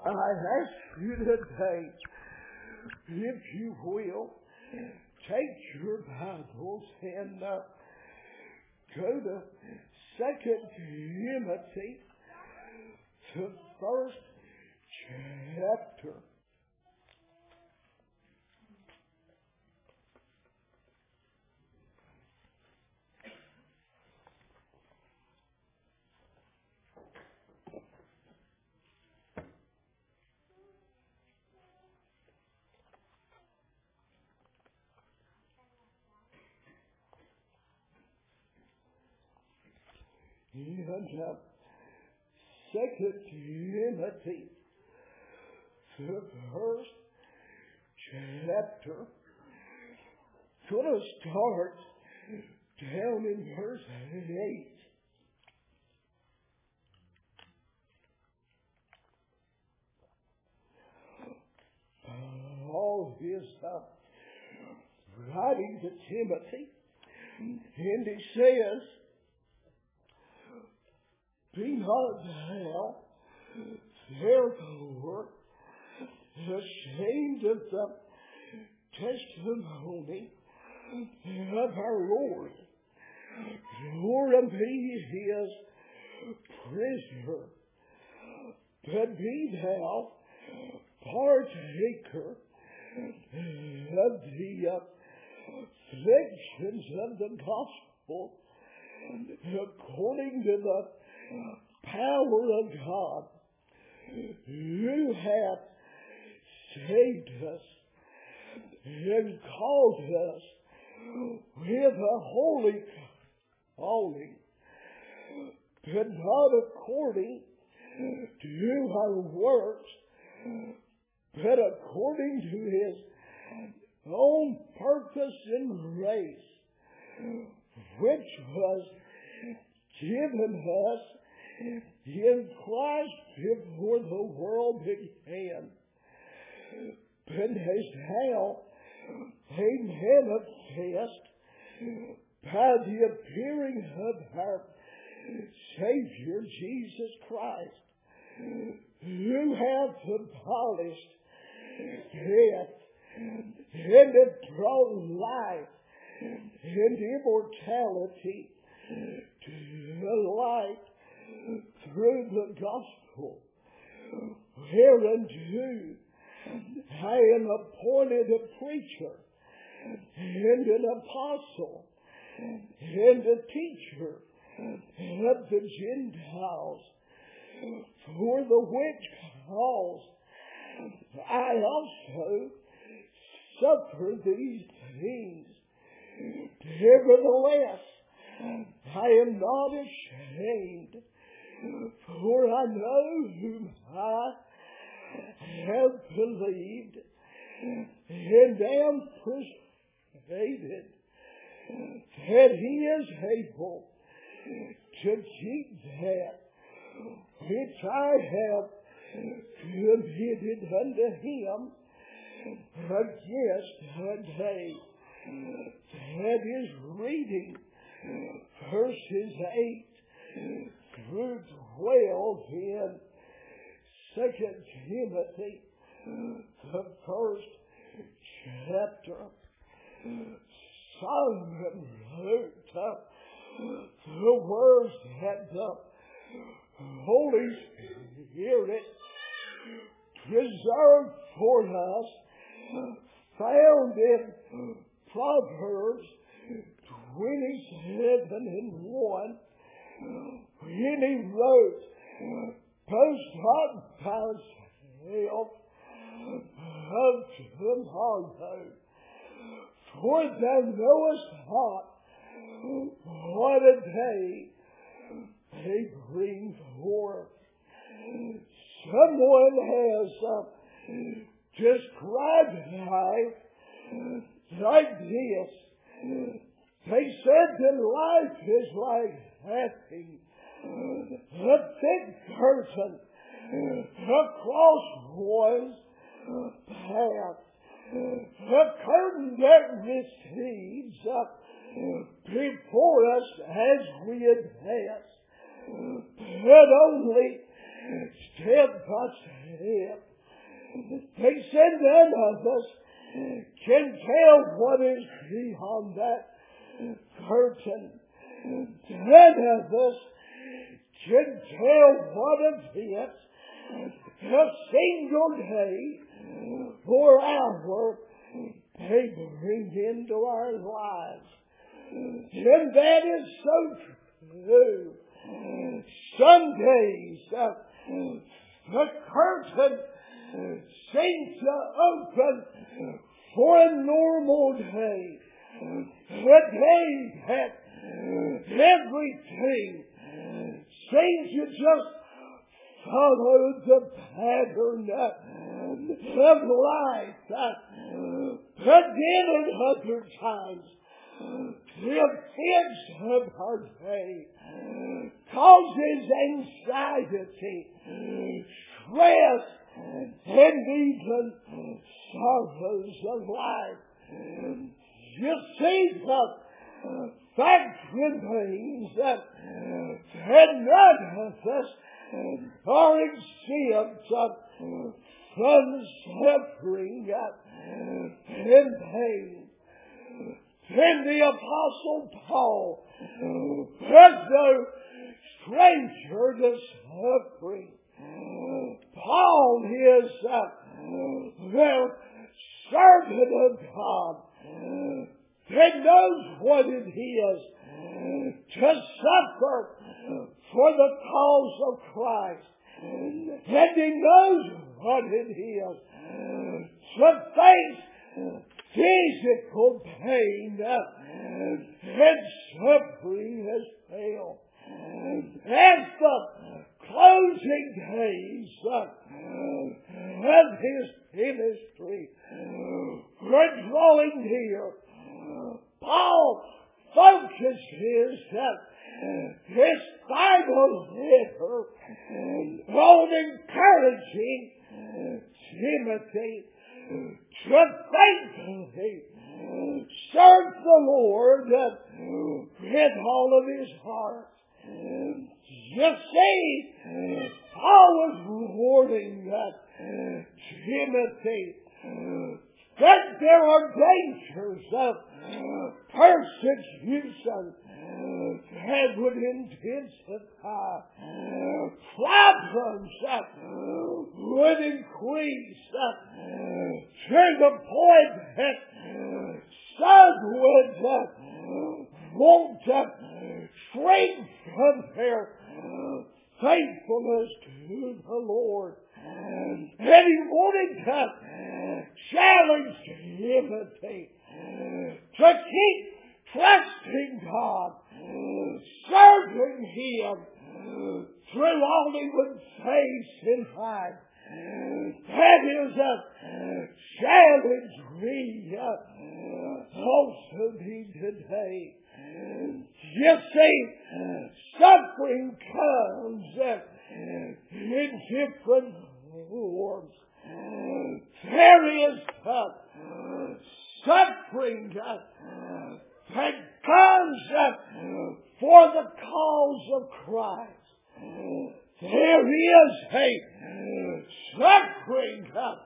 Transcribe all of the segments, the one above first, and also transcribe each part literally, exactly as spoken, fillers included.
I ask you today, if you will, take your Bibles and uh, go to Second Timothy, the first chapter. And uh, Second Timothy, the first chapter, going to start down in verse eight. Paul is uh, writing to Timothy, and he says, "Be not thou therefore ashamed of the testimony of our Lord, nor of me his prisoner, but be thou partaker of the afflictions of the gospel according to the power of God, who hath saved us and called us with a holy calling, but not according to our works, but according to his own purpose and grace, which was given us in Christ before the world began, but has now made manifest by the appearing of our Savior Jesus Christ, who hath abolished death and hath brought life and immortality to light through the gospel, whereunto I am appointed a preacher and an apostle and a teacher of the Gentiles, for the which cause I also suffer these things. Nevertheless, I am not ashamed, for I know whom I have believed, and am persuaded that he is able to keep that which I have committed unto him against that day. That is reading verses eight through twelve in Second Timothy, the first chapter. Solomon wrote uh, the words that the Holy Spirit preserved for us, found in Proverbs twenty-seven and one, when he wrote, "Boast not thyself of tomorrow, for thou knowest not what a day may bring forth." Someone has uh, described life like this. They said that life is like having a thick curtain across one's path, a curtain that recedes before us as we advance, but only step by step. They said none of us can tell what is beyond that curtain. None of us can tell what events a single day or hour they bring into our lives. And that is so true. Some days uh, the curtain seems to open for a normal day. A day that everything seems to just follow the pattern of life. But then at other times, the events of our day causes anxiety, stress, and even sorrows of life. You see, the fact remains that, that none of us are exempt from suffering and pain. And the Apostle Paul was no stranger to suffering. Paul is uh, the servant of God that knows what it is to suffer for the cause of Christ. And he knows what it is to face physical pain and suffering as well. As the closing days of his ministry were drawing near, Paul focuses his final letter on encouraging Timothy to faithfully serve the Lord with all of his heart. You see, Paul was warning Timothy that there are dangers of persecution that would intensify, problems that would increase to the point that some would want to shrink from their faithfulness to the Lord. And he wanted to challenge Timothy to keep trusting God, serving Him through all he would face in life. That is a challenge we also need today. You see, suffering comes in different forms. There is suffering that comes for the cause of Christ. There is a suffering that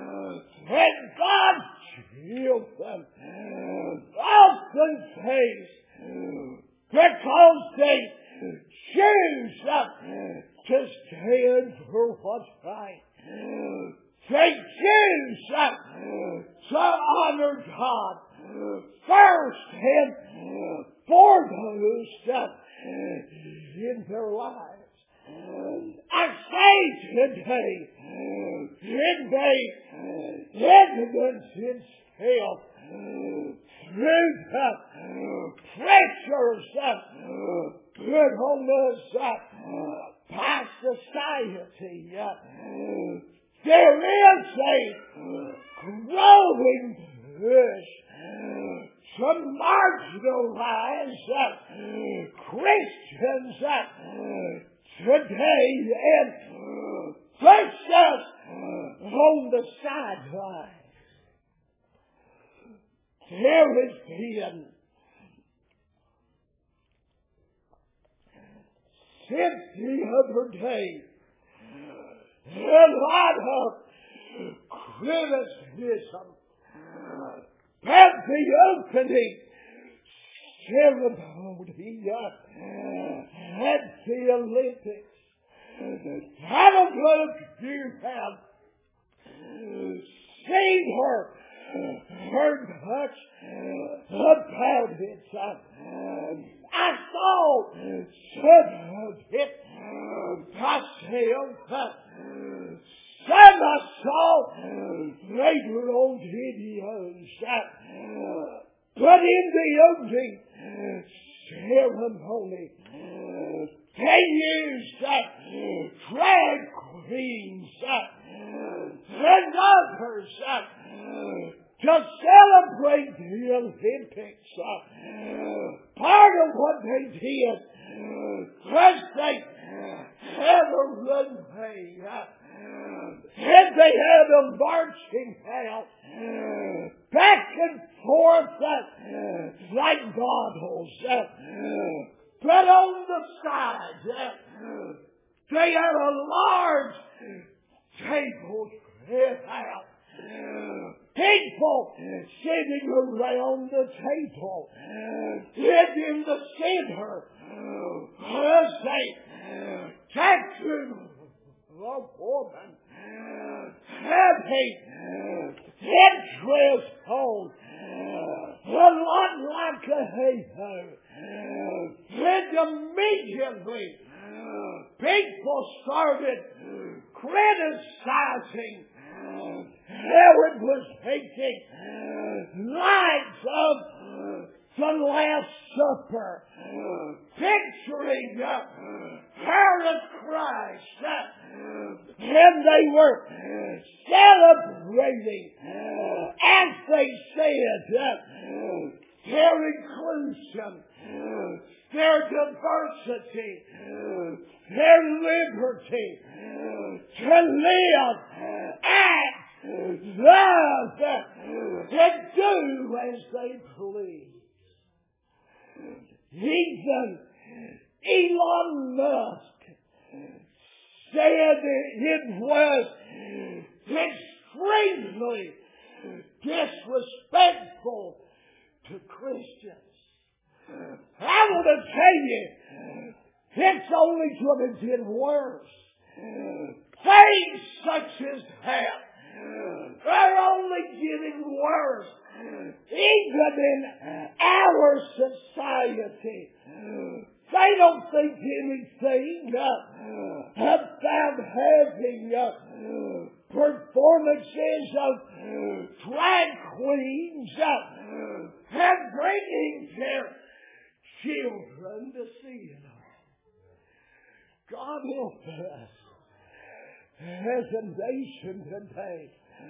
God's children often face because they choose to stand for what's right. They choose to honor God first and foremost in their lives. I say today, when they evidence itself through the pressures put on us by society, there is a growing push to marginalize Christians today and push us on the sidelines. There has been, since the other day, a lot of criticism at the opening ceremony at the Olympics. I don't know if you have seen her, heard much about it. I saw some of it myself. Some I saw later on videos. But in the opening ceremony, they used drag queens and others to celebrate the Olympics. Part of what they did was they had a runway and they had a marching out back and forth like models. But on the side, they had a large table spread out. People sitting around the table. And in the center was a tattooed woman having headdress on, a lot like a halo. And immediately people started criticizing how it was making light of the Last Supper, picturing Herod Christ, and they were celebrating, as they said, their inclusion, their diversity, their liberty to live, act, love, and do as they please. Even Elon Musk said it was extremely disrespectful to Christians. I want to tell you, it's only going to get worse. Things such as that are only getting worse, even in our society. They don't think anything uh, about having uh, performances of drag queens uh, and bringing their children to see it. God help us as a nation today,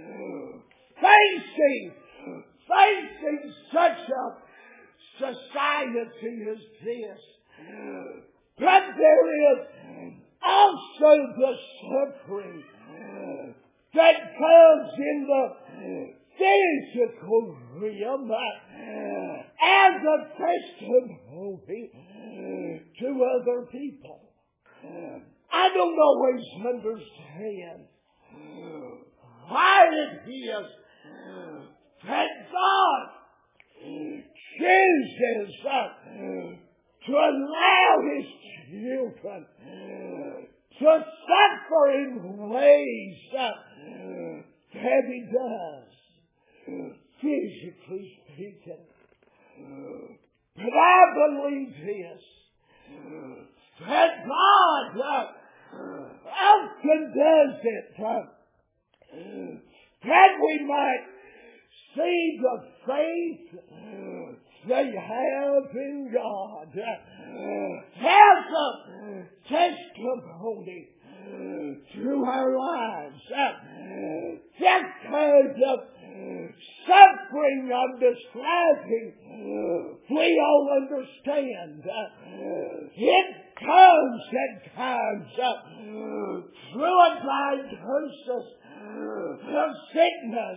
facing, facing such a society as this. But there is also the suffering that comes in the physical realm as a testimony to other people. I don't always understand why it is that God chooses to allow His children to suffer in ways that He does, physically speaking. But I believe this, that God uh, often does it uh, that we might see the faith uh, they have in God uh, as a testimony uh, to our lives. Uh, just kind of suffering I'm describing, uh, we all understand. Uh, it comes at times uh, through a diagnosis uh, of sickness,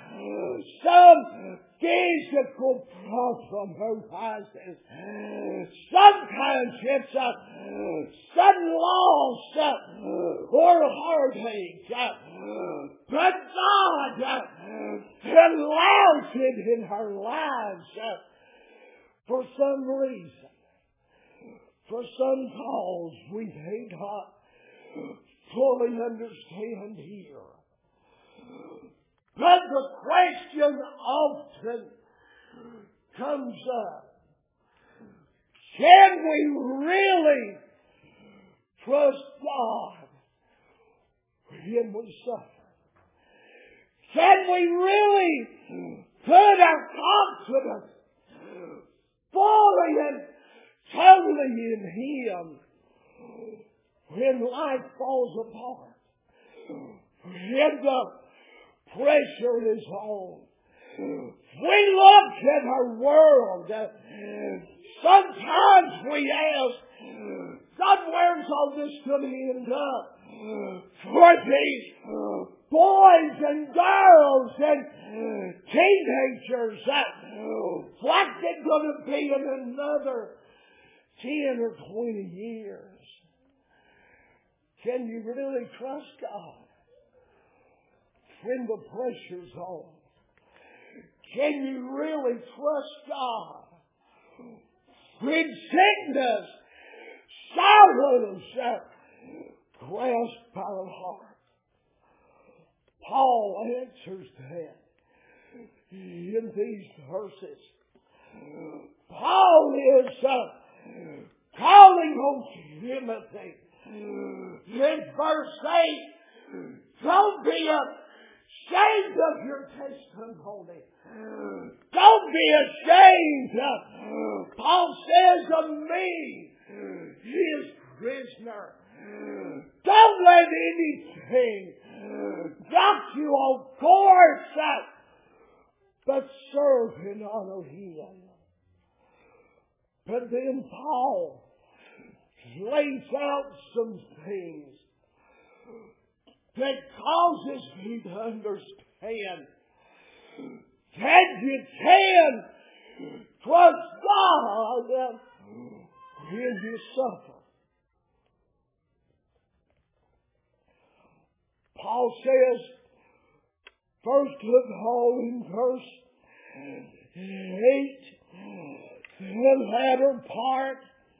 some physical problem arises. Sometimes it's a sudden loss or heartache. But God allows it in our lives for some reason, for some cause we may not fully understand here. But the question often comes up, can we really trust God when we suffer? Can we really put our confidence fully and totally in Him when life falls apart, when the pressure is on? We look at our world. Sometimes we ask, God, where's all this going to end up for these boys and girls and teenagers? What's it going to be in another ten or twenty years? Can you really trust God when the pressure's on? Can you really trust God when sickness, sorrows grasp our heart? Paul answers that in these verses. Paul is uh, calling on Timothy. In verse eight, don't be ashamed of your testimony. Don't be ashamed. Paul says of me, his prisoner. Don't let anything knock you off course, but serve and honor Him. But then Paul lays out some things that causes me to understand that you can trust God when you suffer. Paul says, first of all in verse eight, the latter part,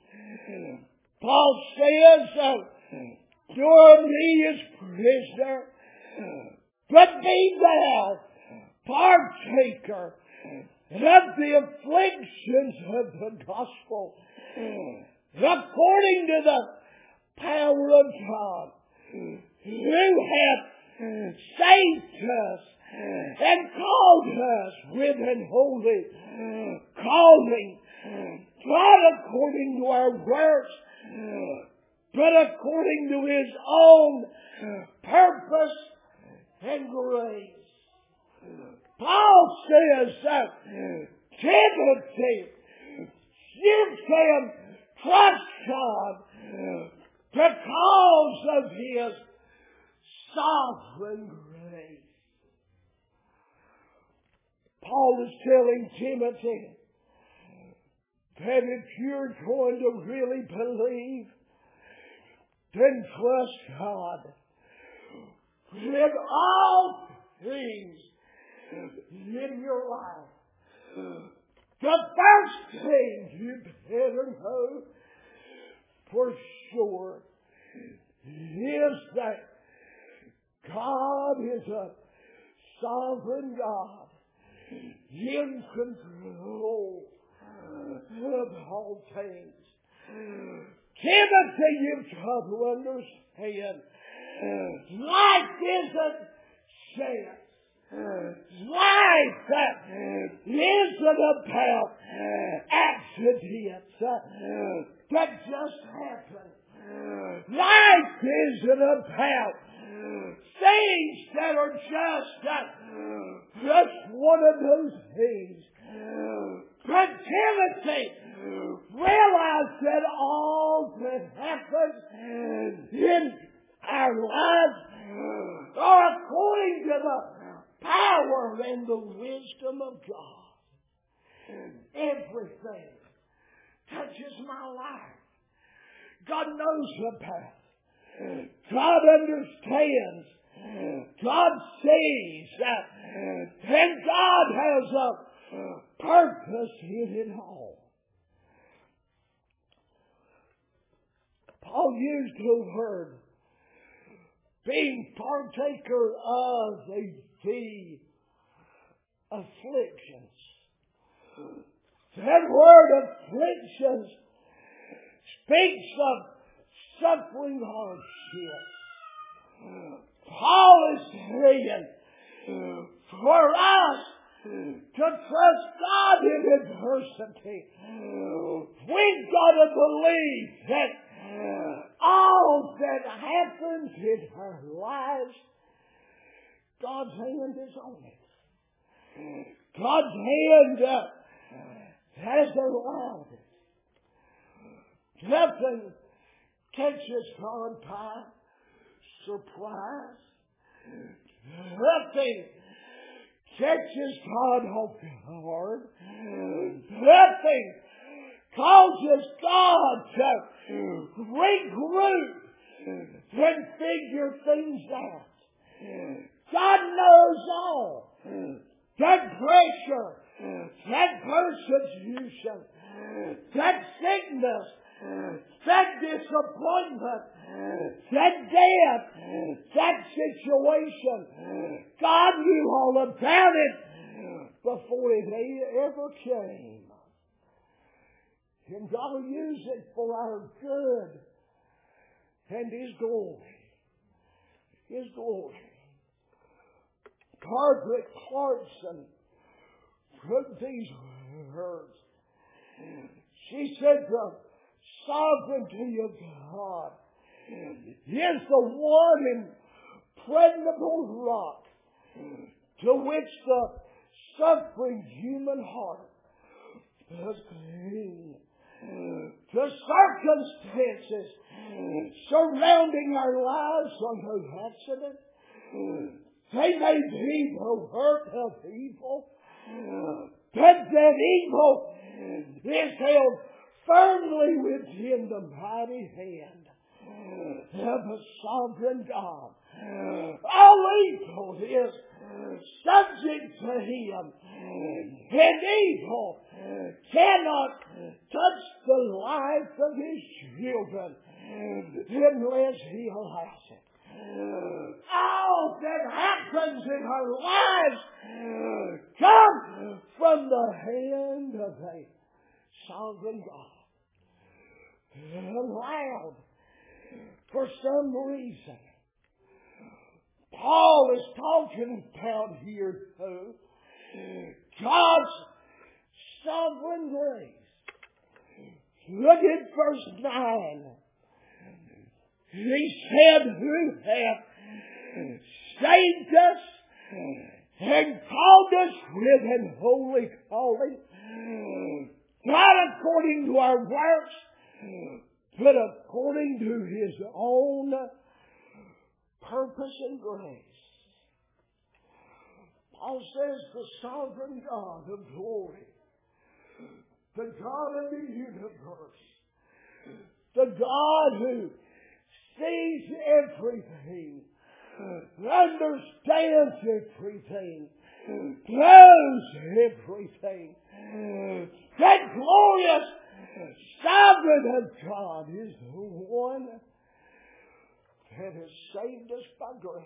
Paul says, uh, you're me as prisoner, but be thou partaker of the afflictions of the gospel, according to the power of God, who hath saved us and called us with an holy calling, not according to our works, but according to His own purpose and grace. Paul says that Timothy, you can trust God because of His sovereign grace. Paul is telling Timothy that if you're going to really believe, then trust God with all things in your life. The first thing you better know for sure is that God is a sovereign God in control of all things. Timothy, you've got to understand, life isn't chance. Life isn't about accidents that just happen. Life isn't about things that are just, just one of those things. But Timothy, realize that all that happens in our lives are according to the power and the wisdom of God. Everything touches my life. God knows about. God understands. God sees that. And God has a purpose in it all. Paul used the word being partaker of the, the afflictions. That word afflictions speaks of suffering hardship. Paul is saying for us to trust God in adversity, we've got to believe that all that happens in our lives, God's hand is on it. God's hand uh, has allowed it. Nothing catches God by surprise. Nothing catches God off guard. Nothing causes God to regroup and figure things out. God knows all. That pressure, that persecution, that sickness, that disappointment, that death, that situation, God knew all about it before it ever came. And God will use it for our good and His glory. His glory. Margaret Clarkson put these words. She said the sovereignty of God is the one impregnable rock to which the suffering human heart does cling. The circumstances surrounding our lives are no accident. They may be the work of evil, but that evil is held firmly within the mighty hand of a sovereign God. All evil is subject to Him, and evil cannot touch the life of His children unless He allows it. All that happens in our lives comes from the hand of a sovereign God. Allowed for some reason. Paul is talking about here too God's sovereign grace. Look at verse nine. He said, who hath saved us and called us with an holy calling, not according to our works, but according to His own purpose and grace. Paul says the sovereign God of glory, the God of the universe, the God who sees everything, understands everything, knows everything. That glorious sovereign of God is the one that has saved us by grace.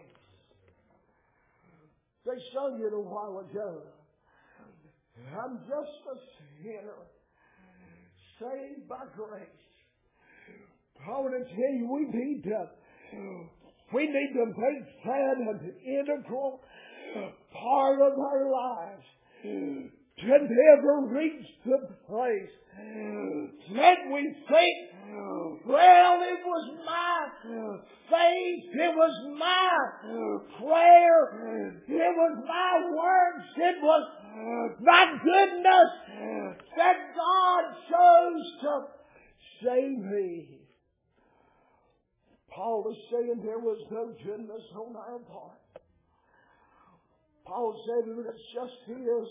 They sung it a while ago. I'm just a sinner saved by grace. I want to tell you, we need to, we need to make that an integral part of our lives. To never reach the place that we think, well, it was my faith, it was my prayer, it was my works, it was my goodness that God chose to save me. Paul is saying there was no goodness on our part. Paul said, it's just His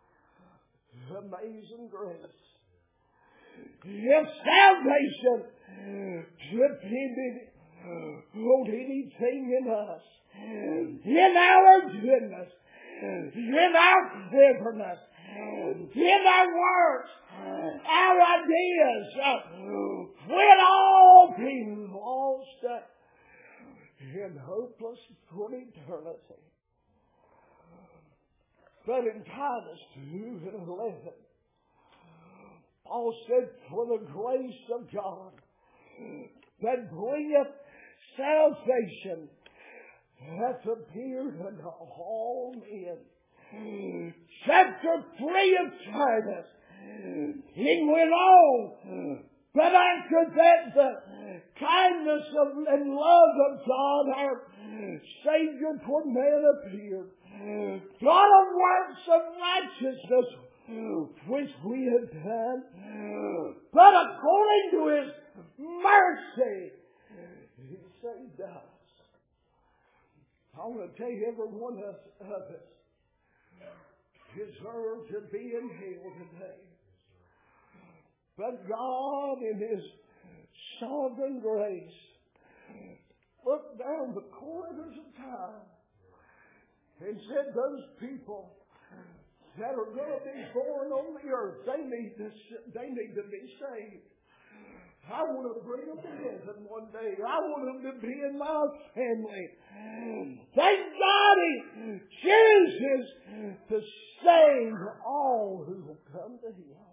amazing grace. If salvation depended on anything in us, in our goodness, in our cleverness, in our works, our ideas, we'd all be lost in hopeless for eternity. But in Titus two and eleven, Paul said, for the grace of God that bringeth salvation hath appeared unto all men. Chapter three of Titus, he went on, but after that the kindness of, and love of God our Savior toward man appeared. God of works of righteousness which we have done, but according to His mercy He saved us. I want to tell you, every one of us deserve to be in hell today. But God in His sovereign grace looked down the corridors of time and said, those people that are going to be born on the earth, they need to, they need to be saved. I want to bring them to heaven one day. I want them to be in my family. Thank God He chooses to save all who will come to Him.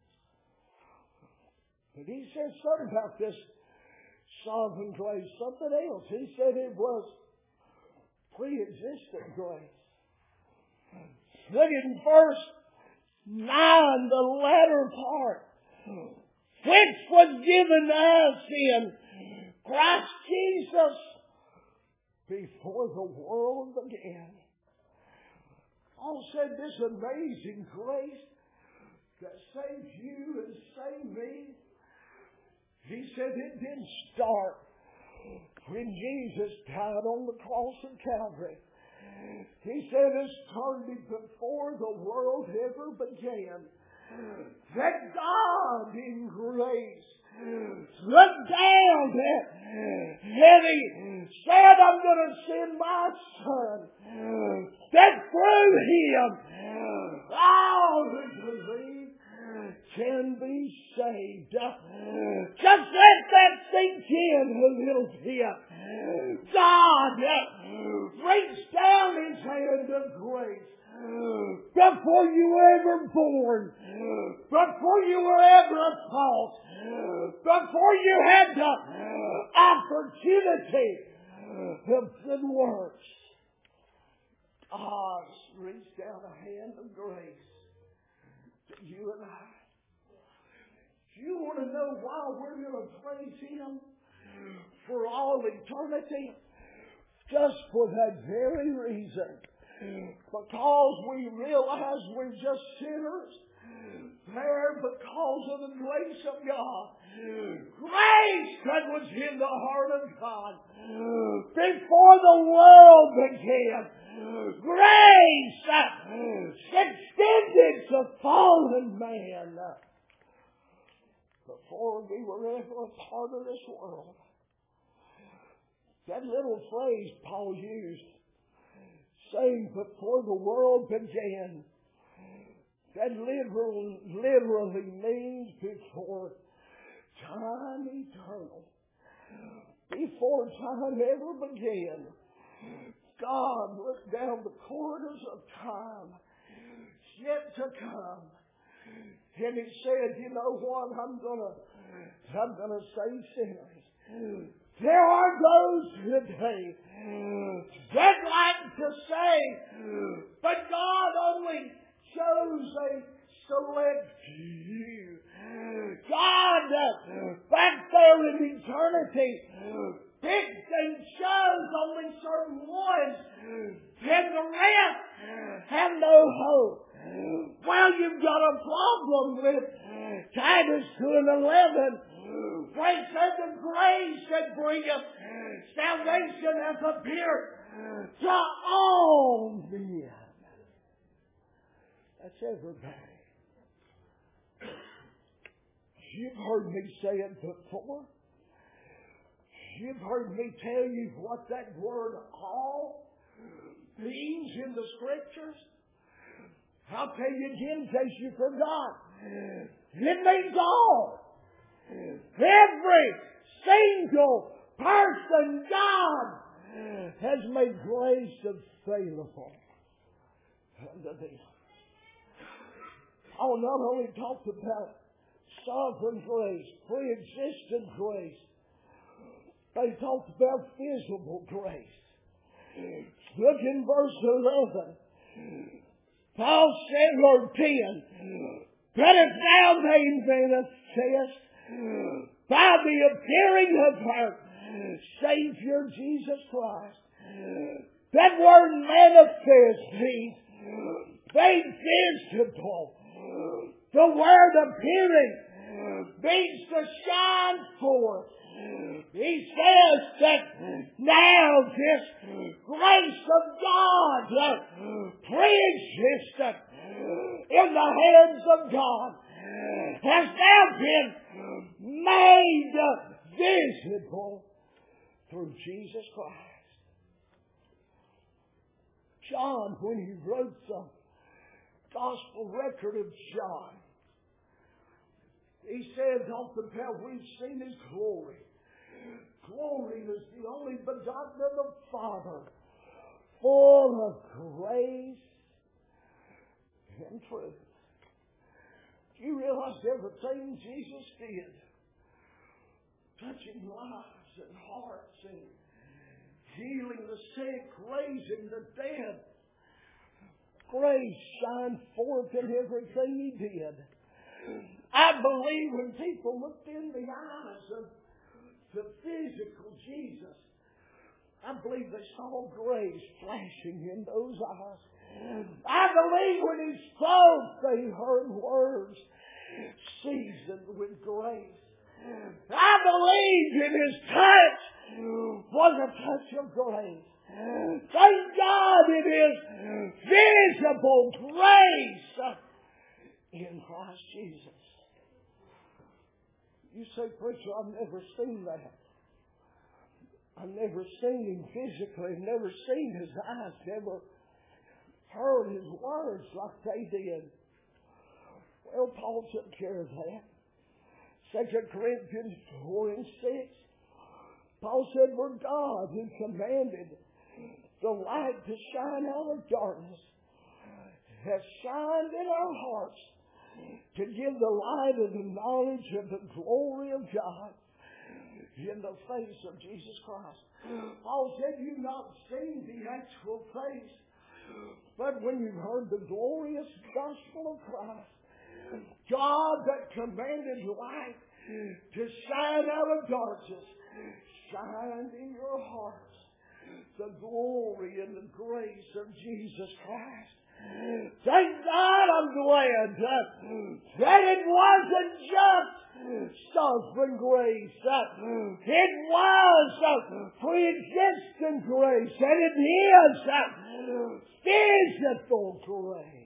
But He said something about this sovereign grace, something else. He said it was pre-existent grace. Look in verse nine, the latter part, which was given us in Christ Jesus before the world began. Paul said this amazing grace that saved you and saved me, he said it didn't start when Jesus died on the cross of Calvary. He said it started before the world ever began. That God in grace looked down at and He said, I'm going to send my Son, that through Him all who believe can be saved. Just let that sink in a little bit. God reached down His hand of grace before you were ever born, before you were ever a thought, before you had the opportunity of good works. God reached down a hand of grace to you and I. Do you want to know why we're going to praise Him for all eternity? Just for that very reason. Because we realize we're just sinners there because of the grace of God. Grace that was in the heart of God before the world began. Grace that extended to fallen man before we were ever a part of this world. That little phrase Paul used, saying before the world began, that literally, literally means before time eternal. Before time ever began, God looked down the corridors of time yet to come, and He said, you know what, I'm gonna I'm gonna save sinners. There are those today that like to say, but God only chose a select few. God, uh, back there in eternity, picked and chose only certain ones, and the rest have no hope. Well, you've got a problem with Titus two and eleven. Grace said the grace that bringeth salvation hath appeared to all men. That's everybody. You've heard me say it before. You've heard me tell you what that word all means in the Scriptures. I'll tell you again in case you forgot. It means all. Every single person God has made grace available unto them. Paul not only talked about sovereign grace, pre-existent grace, but he talked about visible grace. Look in verse eleven. Paul said, Lord ten, but if thou may manifest by the appearing of our Savior Jesus Christ. That word manifest means made visible. The word appearing means to shine forth. He says that now this grace of God, pre-existent in the hands of God, has now been made visible through Jesus Christ. John, when he wrote the gospel record of John, he said, "Don't compare, we've seen his glory. Glory is the only begotten of the Father, full of grace and truth." Do you realize everything Jesus did, touching lives and hearts and healing the sick, raising the dead, grace shined forth in everything he did. I believe when people looked in the eyes of the physical Jesus, I believe they saw grace flashing in those eyes. I believe when he spoke, they heard words seasoned with grace. I believe in his touch was a touch of grace. Thank God it is visible grace in Christ Jesus. You say, "Preacher, I've never seen that. I've never seen him physically, never seen his eyes, never heard his words like they did." Well, Paul took care of that. Second Corinthians four and six. Paul said, "For God who commanded the light to shine out of darkness has shined in our hearts to give the light of the knowledge of the glory of God in the face of Jesus Christ." Paul said, "You've not seen the actual face, but when you've heard the glorious gospel of Christ, God that commanded light to shine out of darkness, shined in your hearts the glory and the grace of Jesus Christ." Thank God, I'm glad that, that it wasn't just sovereign grace, that it was pre-existent grace, and it is physical grace.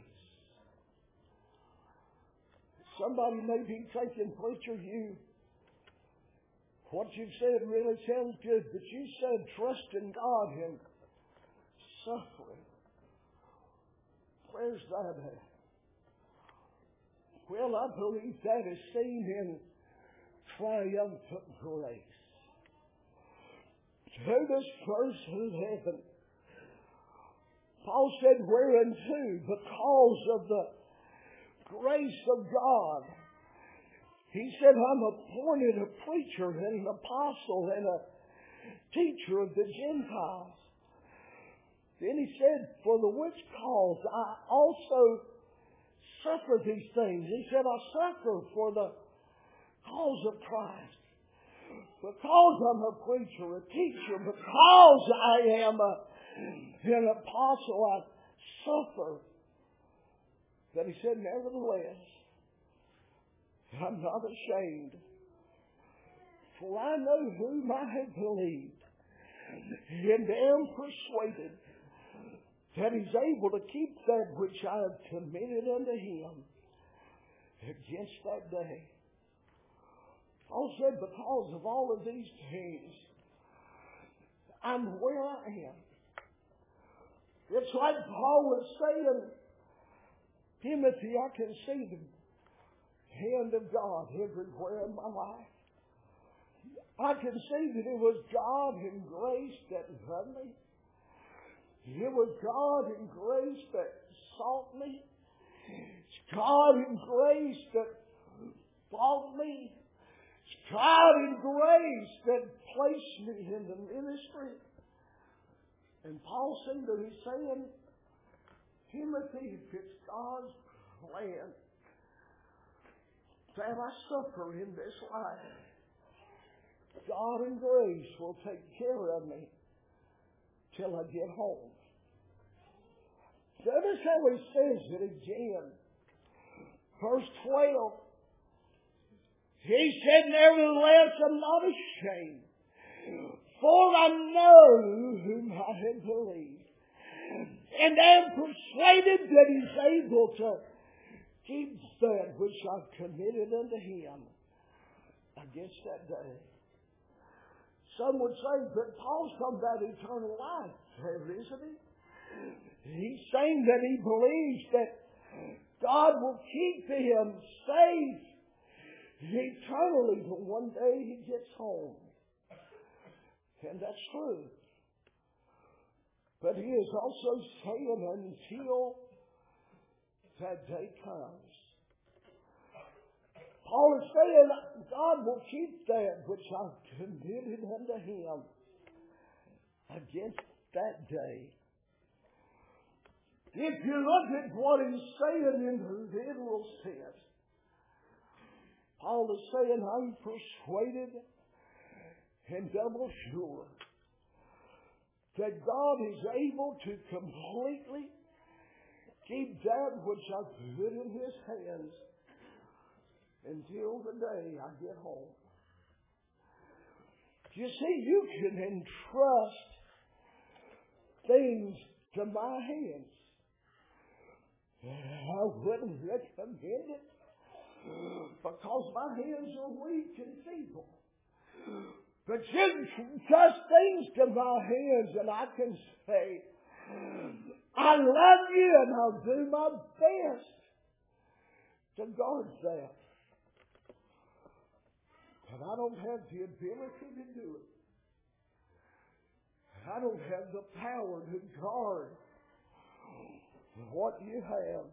Somebody may be thinking, "Preacher, you, what you said really sounds good, but you said trust in God and suffering. Where's that at?" Well, I believe that is seen in triumphant grace. Titus verse eleven. Paul said, "Whereunto, because of the grace of God," he said, "I'm appointed a preacher and an apostle and a teacher of the Gentiles." Then he said, "For the which cause I also suffer these things." He said, "I suffer for the cause of Christ. Because I'm a preacher, a teacher, because I am a, an apostle, I suffer." But he said, "Nevertheless, I'm not ashamed, for I know whom I have believed, and am persuaded that He's able to keep that which I have committed unto Him against that day. Paul said, because of all of these things, I'm where I am. It's like Paul was saying, Timothy, I can see the hand of God everywhere in my life. I can see that it was God in grace that loved me. It was God in grace that sought me. It's God in grace that bought me. It's God in grace that placed me in the ministry. And Paul seemed to be saying, Timothy, if it's God's plan that I suffer in this life, God in grace will take care of me till I get home. Notice how he says it again. Verse twelve. He said, nevertheless, I'm not ashamed, for I know whom I have believed, and am persuaded that He's able to keep that which I've committed unto Him against that day. Some would say, but Paul's talking about eternal life there, isn't he? He's saying that he believes that God will keep him safe eternally till one day he gets home. And that's true. But he is also saying until that day comes. Paul is saying God will keep that which I've committed unto Him against that day. If you look at what he's saying in the literal sense, Paul is saying, I'm persuaded and double sure that God is able to completely keep that which I've put in His hands until the day I get home. You see, you can entrust things to my hands. I wouldn't recommend it because my hands are weak and feeble. But you can trust things to my hands and I can say, I love you and I'll do my best to guard that. But I don't have the ability to do it. I don't have the power to guard what you have.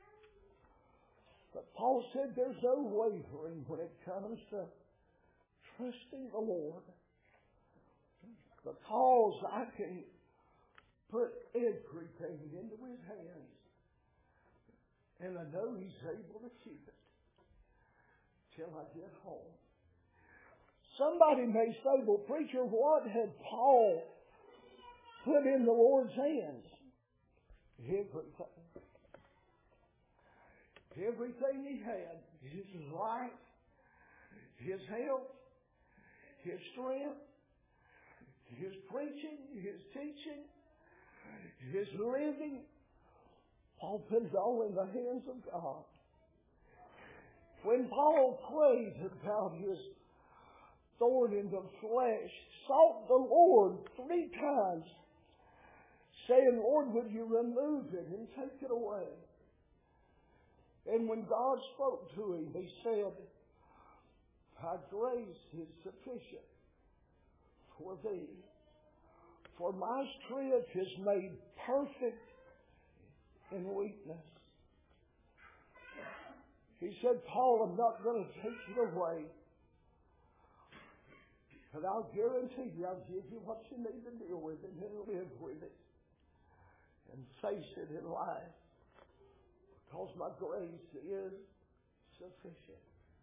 But Paul said there's no wavering when it comes to trusting the Lord, because I can put everything into His hands and I know He's able to keep it till I get home. Somebody may say, well, preacher, what had Paul put in the Lord's hands? Everything. Everything he had. His life, his health, his strength, his preaching, his teaching, his living. Paul put it all in the hands of God. When Paul prayed about his thorn in the flesh, sought the Lord three times, saying, Lord, would you remove it and take it away? And when God spoke to him, he said, thy grace is sufficient for thee, for my strength is made perfect in weakness. He said, Paul, I'm not going to take it away, but I'll guarantee you, I'll give you what you need to deal with it and live with it and face it in life, because my grace is sufficient.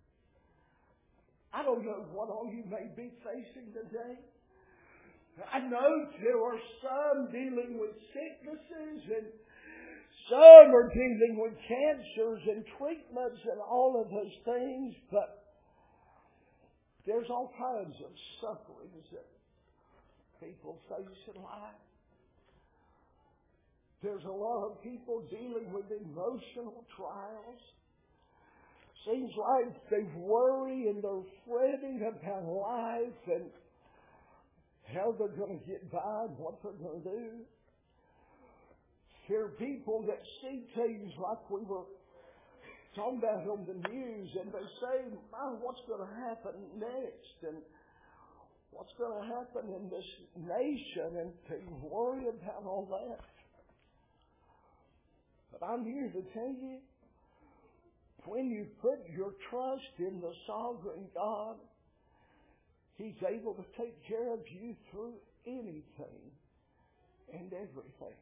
I don't know what all you may be facing today. I know there are some dealing with sicknesses and some are dealing with cancers and treatments and all of those things, but there's all kinds of sufferings that people face in life. There's a lot of people dealing with emotional trials. Seems like they worry and they're fretting about life and how they're going to get by and what they're going to do. There are people that see things like we were talking about on the news, and they say, "Man, what's going to happen next? And what's going to happen in this nation?" And they worry about all that. But I'm here to tell you, when you put your trust in the sovereign God, He's able to take care of you through anything and everything.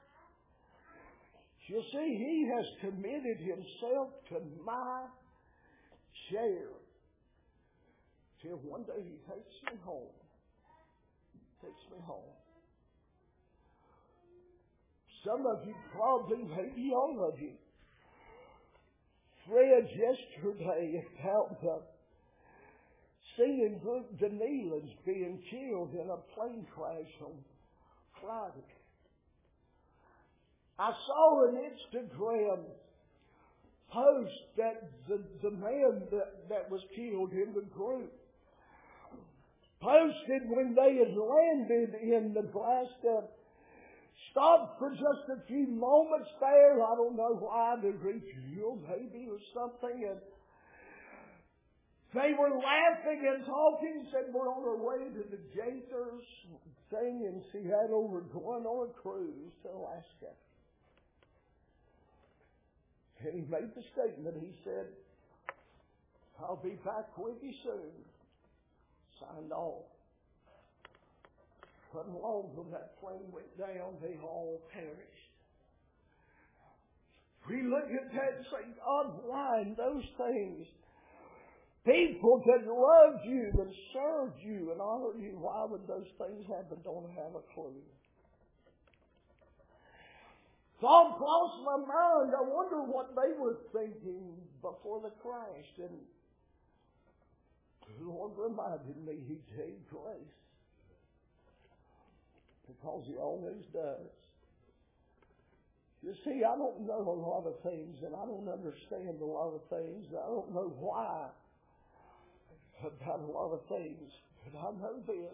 You see, He has committed Himself to my share till one day He takes me home. Takes me home. Some of you probably, maybe all of you, read yesterday about the singing group the Nealons being killed in a plane crash on Friday. I saw an Instagram post that the, the man that, that was killed in the group posted when they had landed in Nebraska, stopped for just a few moments there. I don't know why, to refuel maybe or something. And they were laughing and talking, said we're on our way to the Gators thing in Seattle. We're going on a cruise to Alaska. And he made the statement, he said, "I'll be back with you soon." Signed off. Wasn't long when that plane went down, they all perished. We look at that and say, God, why in those things? People that loved you and served you and honored you, why would those things happen? Don't have a clue. Thought crossed my mind. I wonder what they were thinking before the crash. And the Lord reminded me He gave grace. Because He always does. You see, I don't know a lot of things, and I don't understand a lot of things. I don't know why about a lot of things. But I know this.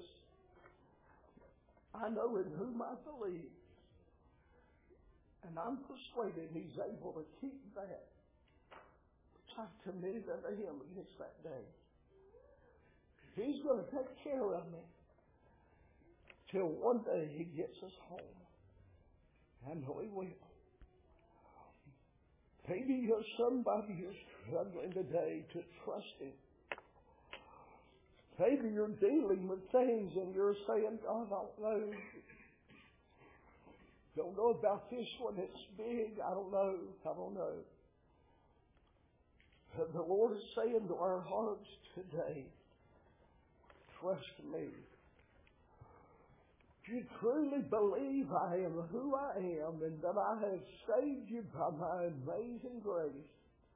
I know in whom I believe. And I'm persuaded He's able to keep that which I committed unto Him against that day. He's going to take care of me till one day He gets us home. I know He will. Maybe you're somebody who's struggling today to trust Him. Maybe you're dealing with things and you're saying, God, I don't know. Don't know about this one. It's big. I don't know. I don't know. But the Lord is saying to our hearts today, trust me. If you truly believe I am who I am and that I have saved you by my amazing grace,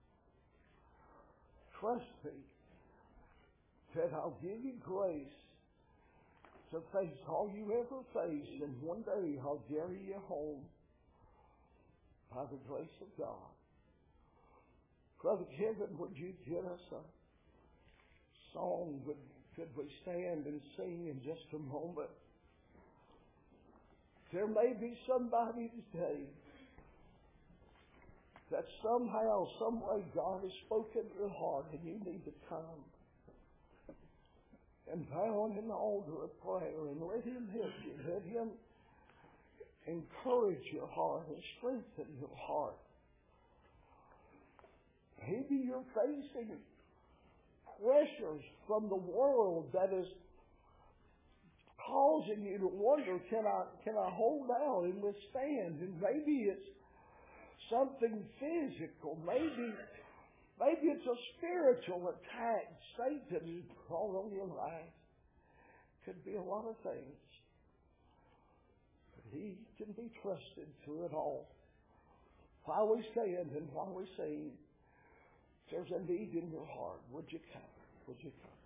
trust me that I'll give you grace to face all you ever face, and one day I'll carry you home by the grace of God. Brother Kevin, would you get us a song? Would, could we stand and sing in just a moment? There may be somebody today that somehow, some way God has spoken to your heart and you need to come and bow on an altar of prayer and let Him help you. Let Him encourage your heart and strengthen your heart. Maybe you're facing pressures from the world that is causing you to wonder, can I, can I hold out and withstand? And maybe it's something physical. Maybe Maybe it's a spiritual attack Satan has brought on your life. Could be a lot of things. But He can be trusted through it all. While we stand and while we sing, if there's a need in your heart, would you come? Would you come?